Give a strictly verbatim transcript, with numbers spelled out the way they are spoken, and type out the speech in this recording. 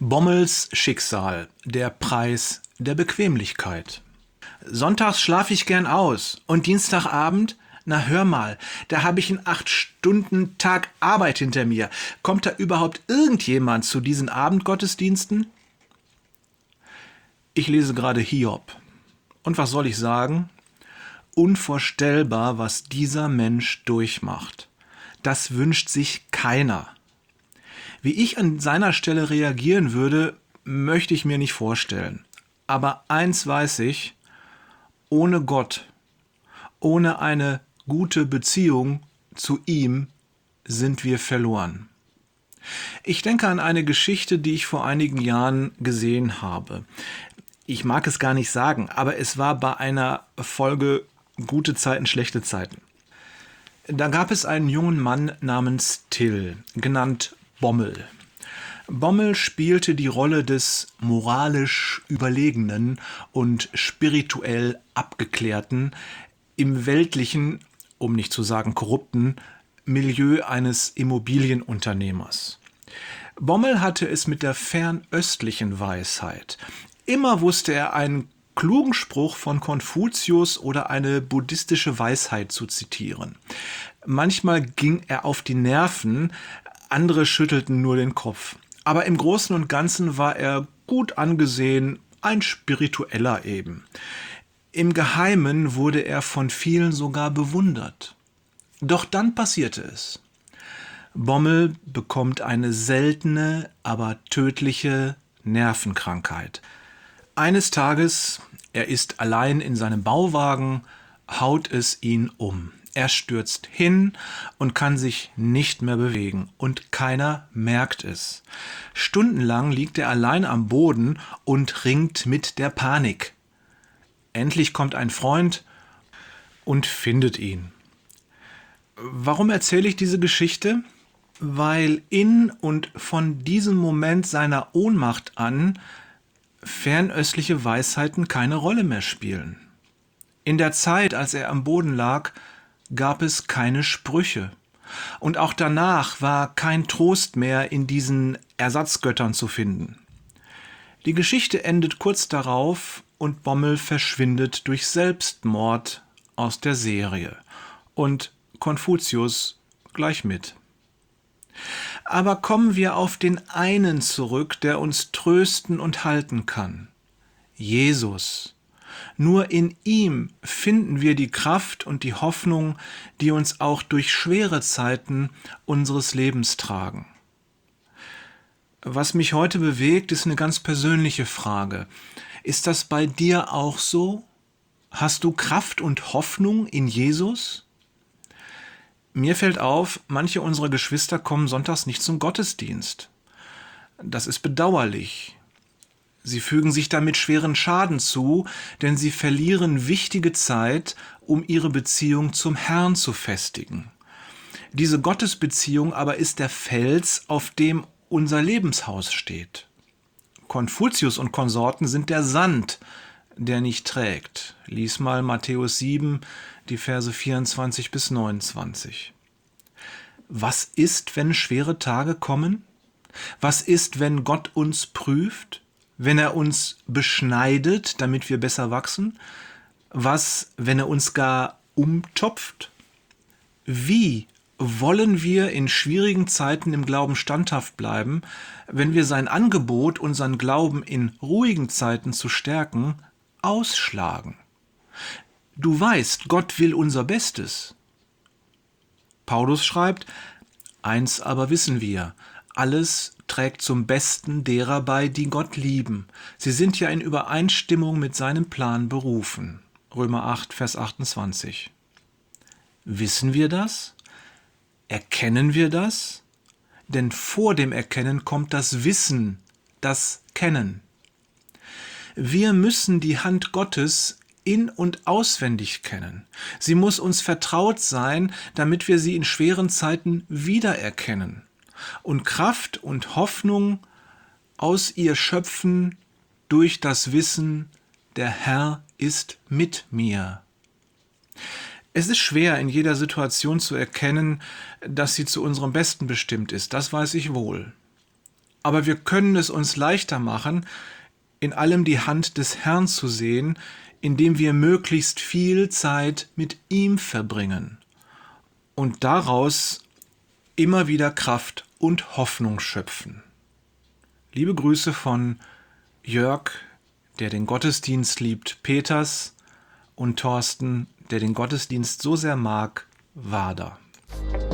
Bommels Schicksal, der Preis der Bequemlichkeit. Sonntags schlafe ich gern aus und Dienstagabend, na hör mal, da habe ich einen acht Stunden Tag Arbeit hinter mir. Kommt da überhaupt irgendjemand zu diesen Abendgottesdiensten? Ich lese gerade Hiob. Und was soll ich sagen? Unvorstellbar, was dieser Mensch durchmacht. Das wünscht sich keiner. Wie ich an seiner Stelle reagieren würde, möchte ich mir nicht vorstellen. Aber eins weiß ich, ohne Gott, ohne eine gute Beziehung zu ihm sind wir verloren. Ich denke an eine Geschichte, die ich vor einigen Jahren gesehen habe. Ich mag es gar nicht sagen, aber es war bei einer Folge Gute Zeiten, schlechte Zeiten. Da gab es einen jungen Mann namens Till, genannt Bommel. Bommel spielte die Rolle des moralisch Überlegenen und spirituell Abgeklärten im weltlichen, um nicht zu sagen korrupten, Milieu eines Immobilienunternehmers. Bommel hatte es mit der fernöstlichen Weisheit. Immer wusste er einen klugen Spruch von Konfuzius oder eine buddhistische Weisheit zu zitieren. Manchmal ging er auf die Nerven, andere schüttelten nur den Kopf. Aber im Großen und Ganzen war er gut angesehen, ein Spiritueller eben. Im Geheimen wurde er von vielen sogar bewundert. Doch dann passierte es. Bommel bekommt eine seltene, aber tödliche Nervenkrankheit. Eines Tages, er ist allein in seinem Bauwagen, haut es ihn um. Er stürzt hin und kann sich nicht mehr bewegen und keiner merkt es. Stundenlang liegt er allein am Boden und ringt mit der Panik. Endlich kommt ein Freund und findet ihn. Warum erzähle ich diese Geschichte? Weil in und von diesem Moment seiner Ohnmacht an fernöstliche Weisheiten keine Rolle mehr spielen. In der Zeit, als er am Boden lag, gab es keine Sprüche. Und auch danach war kein Trost mehr in diesen Ersatzgöttern zu finden. Die Geschichte endet kurz darauf und Bommel verschwindet durch Selbstmord aus der Serie. Und Konfuzius gleich mit. Aber kommen wir auf den einen zurück, der uns trösten und halten kann. Jesus. Nur in ihm finden wir die Kraft und die Hoffnung, die uns auch durch schwere Zeiten unseres Lebens tragen. Was mich heute bewegt, ist eine ganz persönliche Frage. Ist das bei dir auch so? Hast du Kraft und Hoffnung in Jesus? Mir fällt auf, manche unserer Geschwister kommen sonntags nicht zum Gottesdienst. Das ist bedauerlich. Sie fügen sich damit schweren Schaden zu, denn sie verlieren wichtige Zeit, um ihre Beziehung zum Herrn zu festigen. Diese Gottesbeziehung aber ist der Fels, auf dem unser Lebenshaus steht. Konfuzius und Konsorten sind der Sand, der nicht trägt. Lies mal Matthäus sieben, die Verse vierundzwanzig bis neunundzwanzig. Was ist, wenn schwere Tage kommen? Was ist, wenn Gott uns prüft? Wenn er uns beschneidet, damit wir besser wachsen? Was, wenn er uns gar umtopft? Wie wollen wir in schwierigen Zeiten im Glauben standhaft bleiben, wenn wir sein Angebot, unseren Glauben in ruhigen Zeiten zu stärken, ausschlagen? Du weißt, Gott will unser Bestes. Paulus schreibt, eins aber wissen wir, alles trägt zum Besten derer bei, die Gott lieben. Sie sind ja in Übereinstimmung mit seinem Plan berufen. Römer acht, Vers achtundzwanzig. Wissen wir das? Erkennen wir das? Denn vor dem Erkennen kommt das Wissen, das Kennen. Wir müssen die Hand Gottes in- und auswendig kennen. Sie muss uns vertraut sein, damit wir sie in schweren Zeiten wiedererkennen und Kraft und Hoffnung aus ihr schöpfen durch das Wissen, der Herr ist mit mir. Es ist schwer, in jeder Situation zu erkennen, dass sie zu unserem Besten bestimmt ist, das weiß ich wohl. Aber wir können es uns leichter machen, in allem die Hand des Herrn zu sehen, indem wir möglichst viel Zeit mit ihm verbringen und daraus immer wieder Kraft und Hoffnung schöpfen. Liebe Grüße von Jörg, der den Gottesdienst liebt, Peters, und Thorsten, der den Gottesdienst so sehr mag, Wader.